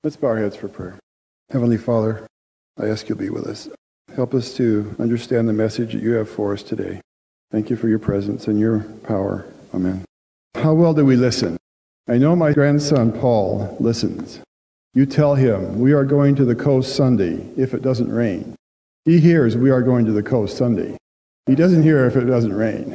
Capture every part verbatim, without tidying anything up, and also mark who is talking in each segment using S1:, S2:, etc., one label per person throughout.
S1: Let's bow our heads for prayer. Heavenly Father, I ask you to be with us. Help us to understand the message that you have for us today. Thank you for your presence and your power. Amen. How well do we listen? I know my grandson Paul listens. You tell him, we are going to the coast Sunday if it doesn't rain. He hears, we are going to the coast Sunday. He doesn't hear if it doesn't rain.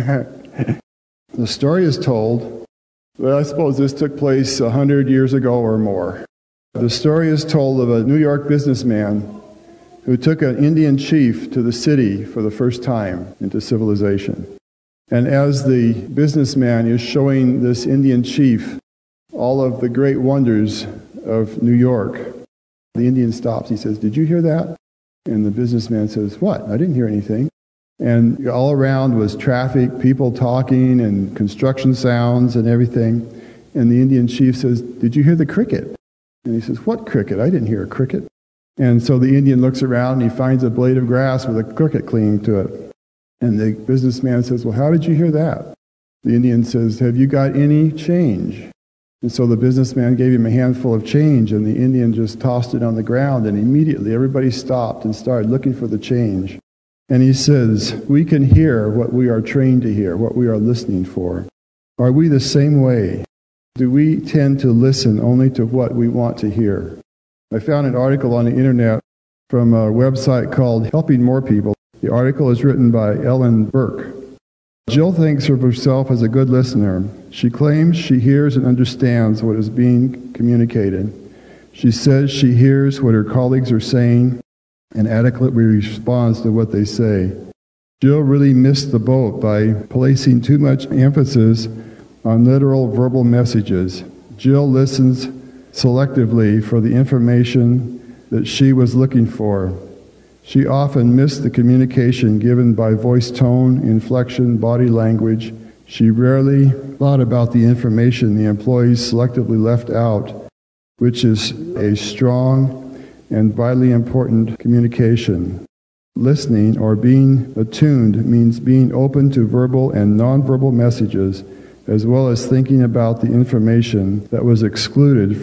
S1: The story is told, well, I suppose this took place a hundred years ago or more. The story is told of a New York businessman who took an Indian chief to the city for the first time into civilization. And as the businessman is showing this Indian chief all of the great wonders of New York, the Indian stops. He says, "Did you hear that?" And the businessman says, "What? I didn't hear anything." And all around was traffic, people talking, and construction sounds and everything. And the Indian chief says, "Did you hear the cricket?" And he says, "What cricket? I didn't hear a cricket." And so the Indian looks around and he finds a blade of grass with a cricket clinging to it. And the businessman says, "Well, how did you hear that?" The Indian says, "Have you got any change?" And so the businessman gave him a handful of change, and the Indian just tossed it on the ground, and immediately everybody stopped and started looking for the change. And he says, we can hear what we are trained to hear, what we are listening for. Are we the same way? Do we tend to listen only to what we want to hear? I found an article on the internet from a website called Helping More People. The article is written by Ellen Burke. Jill thinks of herself as a good listener. She claims she hears and understands what is being communicated. She says she hears what her colleagues are saying and adequately responds to what they say. Jill really missed the boat by placing too much emphasis on literal verbal messages. Jill listens selectively for the information that she was looking for. She often missed the communication given by voice tone, inflection, body language. She rarely thought about the information the employees selectively left out, which is a strong and vitally important communication. Listening or being attuned means being open to verbal and nonverbal messages, as well as thinking about the information that was excluded.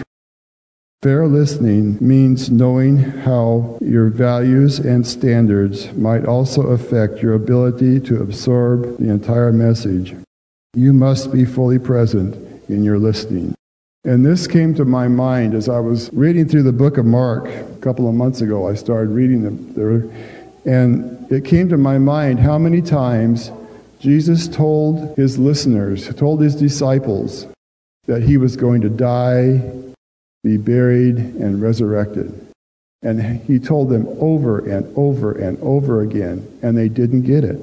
S1: Fair listening means knowing how your values and standards might also affect your ability to absorb the entire message. You must be fully present in your listening. And this came to my mind as I was reading through the book of Mark a couple of months ago. I started reading there, and it came to my mind how many times Jesus told his listeners, told his disciples, that he was going to die, be buried, and resurrected. And he told them over and over and over again, and they didn't get it.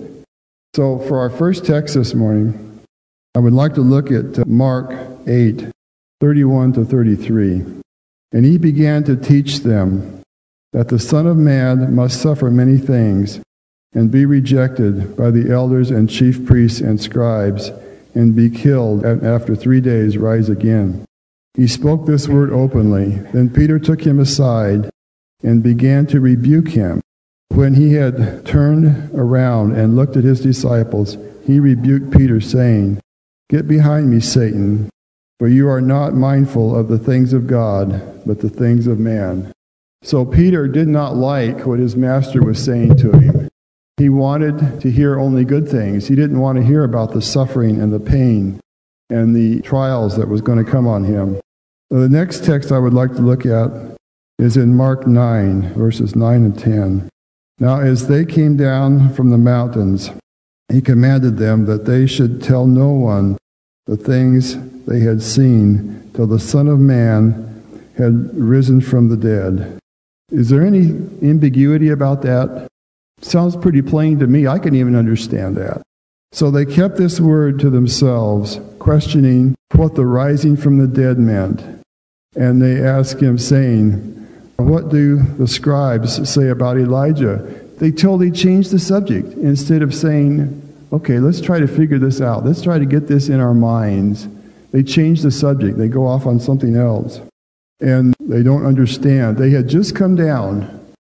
S1: So for our first text this morning, I would like to look at Mark eight, thirty-one to thirty-three. And he began to teach them that the Son of Man must suffer many things and be rejected by the elders and chief priests and scribes and be killed, and after three days rise again. He spoke this word openly. Then Peter took him aside and began to rebuke him. When he had turned around and looked at his disciples, he rebuked Peter, saying, "Get behind me, Satan, for you are not mindful of the things of God, but the things of man." So Peter did not like what his master was saying to him. He wanted to hear only good things. He didn't want to hear about the suffering and the pain and the trials that was going to come on him. So the next text I would like to look at is in Mark nine, verses nine and ten. Now as they came down from the mountains, he commanded them that they should tell no one the things they had seen till the Son of Man had risen from the dead. Is there any ambiguity about that? Sounds pretty plain to me. I can even understand that. So they kept this word to themselves, questioning what the rising from the dead meant. And they asked him, saying, "What do the scribes say about Elijah?" They totally changed the subject. Instead of saying, "Okay, let's try to figure this out. Let's try to get this in our minds." They change the subject. They go off on something else. And they don't understand. They had just come down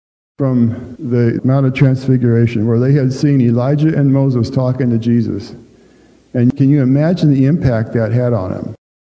S1: from the Mount of Transfiguration, where they had seen Elijah and Moses talking to Jesus. And can you imagine the impact that had on them?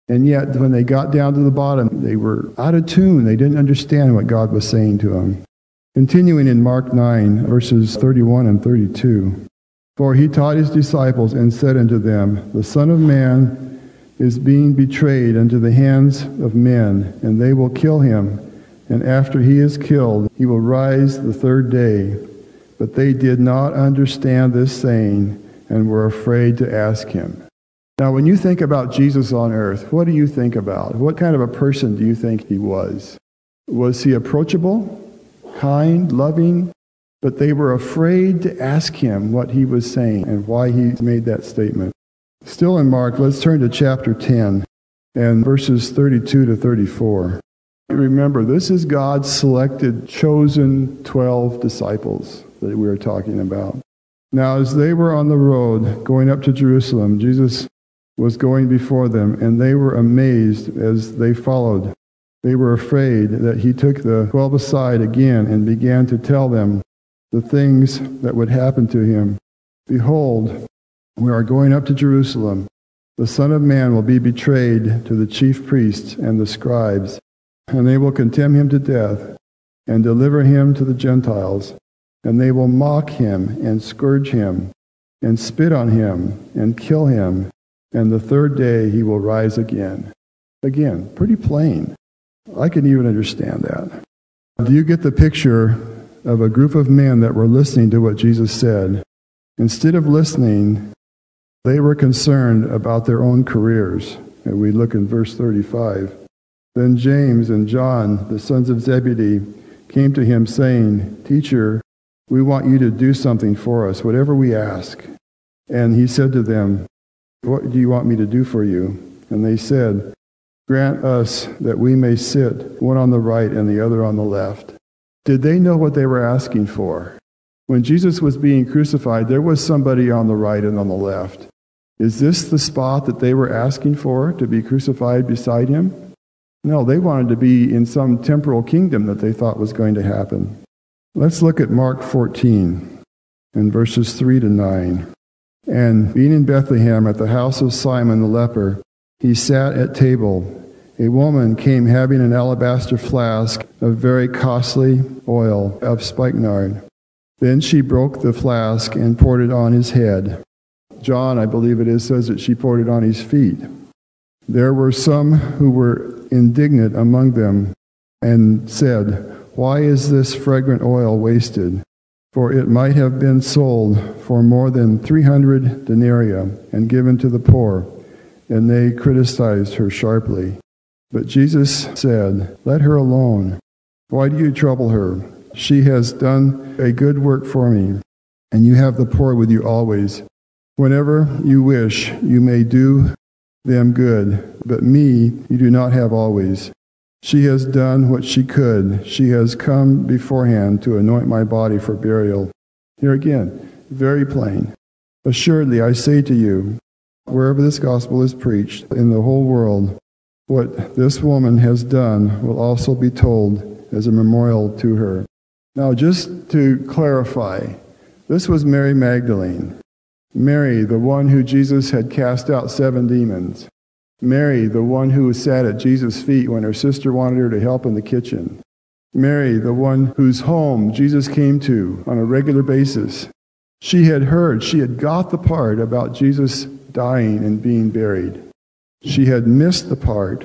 S1: And yet, when they got down to the bottom, they were out of tune. They didn't understand what God was saying to them. Continuing in Mark nine, verses thirty-one and thirty-two. For he taught his disciples and said unto them, The Son of Man is being betrayed into the hands of men, and they will kill him. And after he is killed, he will rise the third day. But they did not understand this saying, and were afraid to ask him. Now, when you think about Jesus on earth, what do you think about? What kind of a person do you think he was? Was he approachable, kind, loving? But they were afraid to ask him what he was saying and why he made that statement. Still in Mark, let's turn to chapter ten and verses thirty-two to thirty-four. Remember, this is God's selected, chosen twelve disciples that we are talking about. Now, as they were on the road going up to Jerusalem, Jesus was going before them, and they were amazed as they followed. They were afraid that he took the twelve aside again and began to tell them the things that would happen to him. Behold, we are going up to Jerusalem. The Son of Man will be betrayed to the chief priests and the scribes, and they will condemn him to death and deliver him to the Gentiles. And they will mock him and scourge him and spit on him and kill him. And the third day he will rise again. Again, pretty plain. I can even understand that. Do you get the picture of a group of men that were listening to what Jesus said? Instead of listening, they were concerned about their own careers. And we look in verse thirty-five. Then James and John, the sons of Zebedee, came to him saying, Teacher, we want you to do something for us, whatever we ask. And he said to them, What do you want me to do for you? And they said, Grant us that we may sit, one on the right and the other on the left. Did they know what they were asking for? When Jesus was being crucified, there was somebody on the right and on the left. Is this the spot that they were asking for, to be crucified beside him? No, they wanted to be in some temporal kingdom that they thought was going to happen. Let's look at Mark fourteen and verses three to nine. And being in Bethlehem at the house of Simon the leper, he sat at table. A woman came having an alabaster flask of very costly oil of spikenard. Then she broke the flask and poured it on his head. John, I believe it is, says that she poured it on his feet. There were some who were indignant among them and said, Why is this fragrant oil wasted? For it might have been sold for more than three hundred denarii and given to the poor. And they criticized her sharply. But Jesus said, Let her alone. Why do you trouble her? She has done a good work for me, and you have the poor with you always. Whenever you wish, you may do them good, but me you do not have always. She has done what she could. She has come beforehand to anoint my body for burial. Here again, very plain. Assuredly, I say to you, wherever this gospel is preached in the whole world, what this woman has done will also be told as a memorial to her. Now, just to clarify, this was Mary Magdalene. Mary, the one who Jesus had cast out seven demons. Mary, the one who sat at Jesus' feet when her sister wanted her to help in the kitchen. Mary, the one whose home Jesus came to on a regular basis. She had heard, she had got the part about Jesus dying and being buried. She had missed the part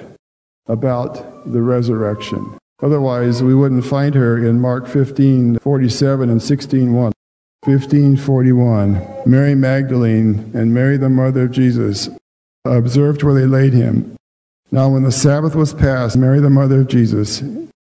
S1: about the resurrection. Otherwise, we wouldn't find her in Mark fifteen forty-seven and sixteen one. fifteen forty-one, Mary Magdalene and Mary the mother of Jesus observed where they laid him. Now when the Sabbath was past, Mary the mother of Jesus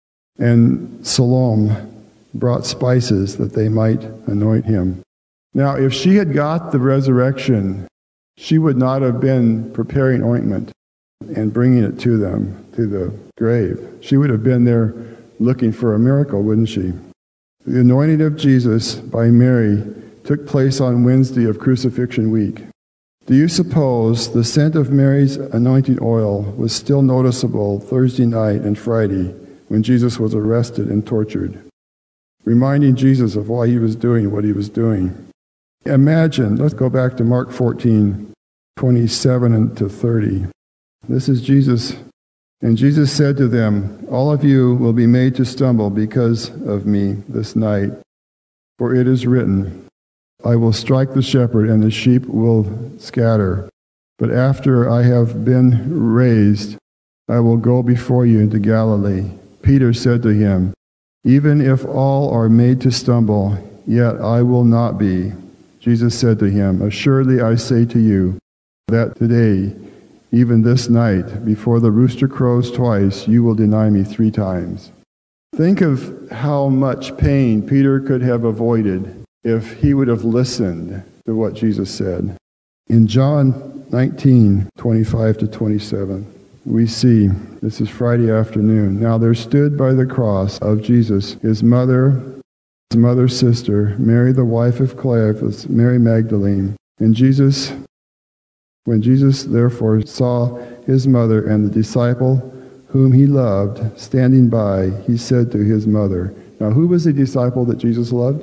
S1: and Salome brought spices that they might anoint him. Now if she had got the resurrection, she would not have been preparing ointment and bringing it to them, to the grave. She would have been there looking for a miracle, wouldn't she? The anointing of Jesus by Mary took place on Wednesday of Crucifixion Week. Do you suppose the scent of Mary's anointing oil was still noticeable Thursday night and Friday when Jesus was arrested and tortured, reminding Jesus of why he was doing what he was doing? Imagine, let's go back to Mark fourteen, twenty-seven to thirty. This is Jesus. And Jesus said to them, all of you will be made to stumble because of me this night. For it is written, I will strike the shepherd, and the sheep will scatter. But after I have been raised, I will go before you into Galilee. Peter said to him, even if all are made to stumble, yet I will not be. Jesus said to him, assuredly I say to you, that today, even this night, before the rooster crows twice, you will deny me three times. Think of how much pain Peter could have avoided if he would have listened to what Jesus said. In John nineteen, twenty-five to twenty-seven, we see, this is Friday afternoon, now there stood by the cross of Jesus his mother, his mother's sister, Mary the wife of Cleophas, Mary Magdalene. And Jesus, when Jesus therefore saw his mother and the disciple whom he loved standing by, he said to his mother, now who was the disciple that Jesus loved?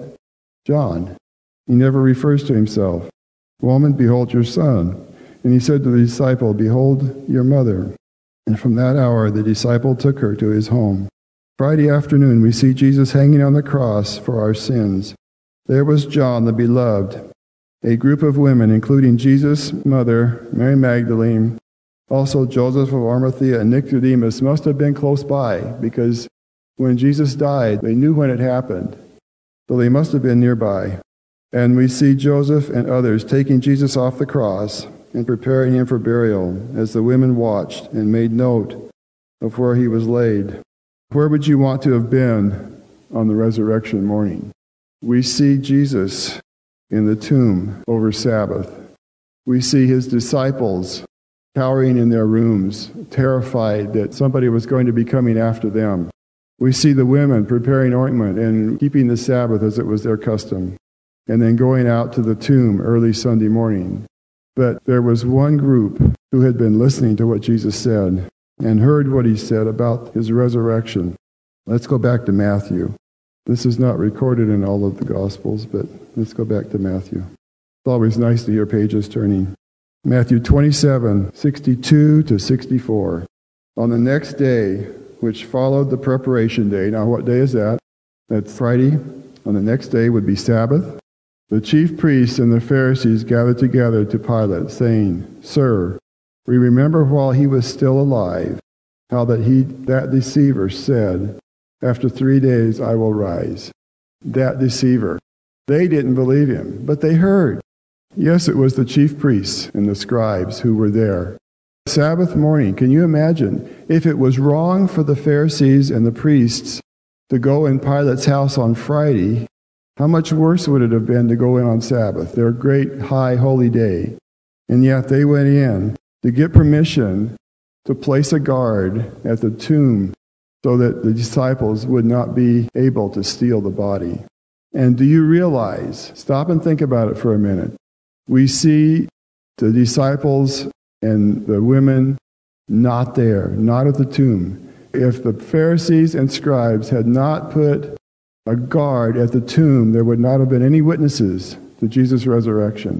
S1: John. He never refers to himself. Woman, behold your son. And he said to the disciple, behold your mother. And from that hour the disciple took her to his home. Friday afternoon we see Jesus hanging on the cross for our sins. There was John the beloved, a group of women, including Jesus' mother, Mary Magdalene, also Joseph of Arimathea and Nicodemus, must have been close by, because when Jesus died, they knew when it happened. So they must have been nearby. And we see Joseph and others taking Jesus off the cross and preparing him for burial, as the women watched and made note of where he was laid. Where would you want to have been on the resurrection morning? We see Jesus in the tomb over Sabbath. We see his disciples cowering in their rooms, terrified that somebody was going to be coming after them. We see the women preparing ointment and keeping the Sabbath as it was their custom, and then going out to the tomb early Sunday morning. But there was one group who had been listening to what Jesus said and heard what he said about his resurrection. Let's go back to Matthew. This is not recorded in all of the Gospels, but let's go back to Matthew. It's always nice to hear pages turning. Matthew twenty-seven, sixty-two to sixty-four. On the next day, which followed the preparation day. Now, what day is that? That's Friday. On the next day would be Sabbath. The chief priests and the Pharisees gathered together to Pilate, saying, Sir, we remember while he was still alive, how that he, that deceiver, said, after three days I will rise. That deceiver. They didn't believe him, but they heard. Yes, it was the chief priests and the scribes who were there. Sabbath morning, can you imagine if it was wrong for the Pharisees and the priests to go in Pilate's house on Friday, how much worse would it have been to go in on Sabbath, their great high holy day? And yet they went in to get permission to place a guard at the tomb so that the disciples would not be able to steal the body. And do you realize, stop and think about it for a minute, we see the disciples and the women not there, not at the tomb. If the Pharisees and scribes had not put a guard at the tomb, there would not have been any witnesses to Jesus' resurrection.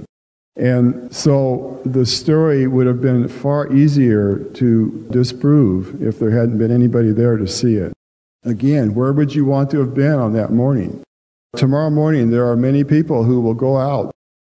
S1: And so the story would have been far easier to disprove if there hadn't been anybody there to see it. Again, where would you want to have been on that morning? Tomorrow morning, there are many people who will go out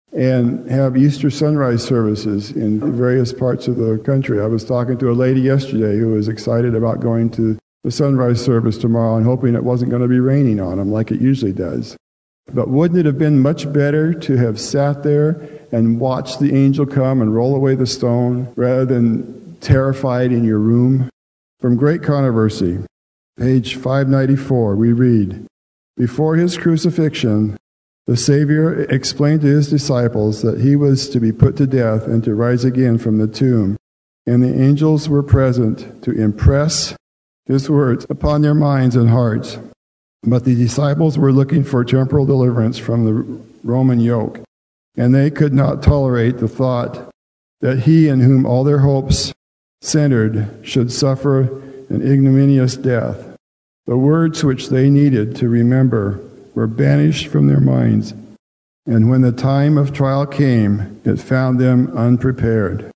S1: and have Easter sunrise services in various parts of the country. I was talking to a lady yesterday who was excited about going to the sunrise service tomorrow and hoping it wasn't going to be raining on them like it usually does. But wouldn't it have been much better to have sat there and watched the angel come and roll away the stone rather than terrified in your room? From Great Controversy, page five ninety-four, we read, Before his crucifixion, the Savior explained to his disciples that he was to be put to death and to rise again from the tomb. And the angels were present to impress his words upon their minds and hearts. But the disciples were looking for temporal deliverance from the Roman yoke, and they could not tolerate the thought that he in whom all their hopes centered should suffer an ignominious death. The words which they needed to remember were banished from their minds, and when the time of trial came, it found them unprepared.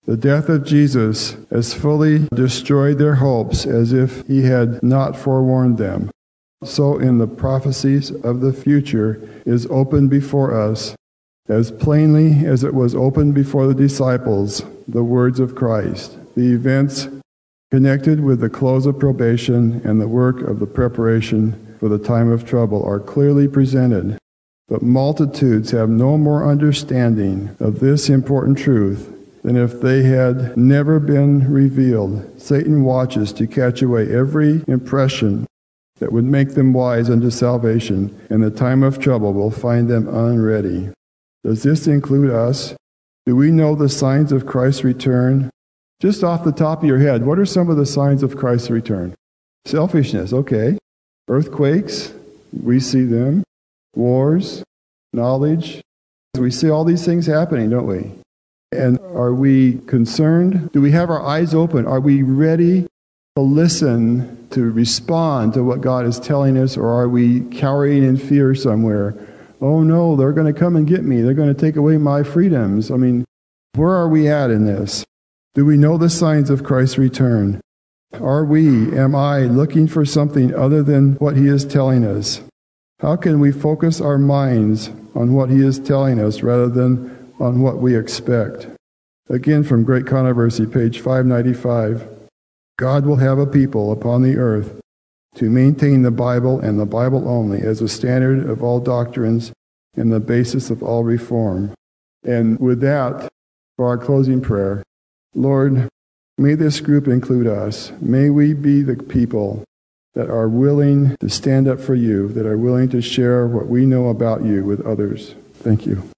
S1: The death of Jesus has fully destroyed their hopes as if he had not forewarned them. So in the prophecies of the future is opened before us, as plainly as it was opened before the disciples, the words of Christ, the events connected with the close of probation and the work of the preparation for the time of trouble are clearly presented. But multitudes have no more understanding of this important truth than if they had never been revealed. Satan watches to catch away every impression that would make them wise unto salvation, and the time of trouble will find them unready. Does this include us? Do we know the signs of Christ's return? Just off the top of your head, what are some of the signs of Christ's return? Selfishness, okay. Earthquakes, we see them. Wars, knowledge. We see all these things happening, don't we? And are we concerned? Do we have our eyes open? Are we ready to listen, to respond to what God is telling us? Or are we cowering in fear somewhere? Oh no, they're going to come and get me. They're going to take away my freedoms. I mean, where are we at in this? Do we know the signs of Christ's return? Are we, am I, looking for something other than what he is telling us? How can we focus our minds on what he is telling us rather than on what we expect? Again, from Great Controversy, page five ninety-five. God will have a people upon the earth to maintain the Bible and the Bible only as a standard of all doctrines and the basis of all reform. And with that, for our closing prayer, Lord, may this group include us. May we be the people that are willing to stand up for you, that are willing to share what we know about you with others. Thank you.